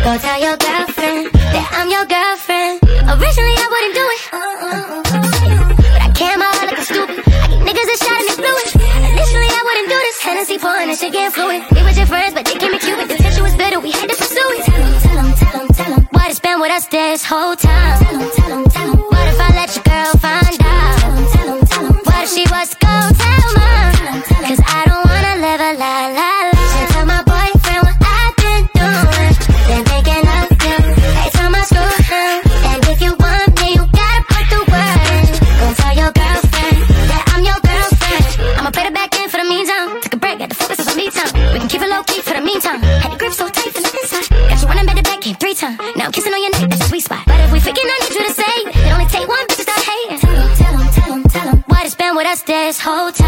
Go tell your girlfriend that I'm your girlfriend. Originally I wouldn't do it, but I came out looking stupid. I get niggas that shot in the fluid. Initially I wouldn't do this. Hennessy pouring and shit getting fluid. We was your friends, but they came in Cuban. The tension was bitter, we had to pursue it. Tell 'em why they spend with us this whole time. Tell 'em what if I let your girl find out? What if she was to go tell mom? Cause I don't wanna live a lie. She tell my boyfriend what I've been doing. Been thinking of you, they tell my school now. And if you want me, you gotta put the word in. Go tell your girlfriend that I'm your girlfriend. I'ma put it back in for the meantime. Took a break, got to focus on some me time. We can keep it low key for the meantime. Had the grip so tight from the inside. Got you running back to back, came 3 times. Now I'm kissing on your neck, that's a sweet spot. But if we freaking, I need you to say it. It only take one bitch to start hating. Tell 'em what it's been with us this whole time.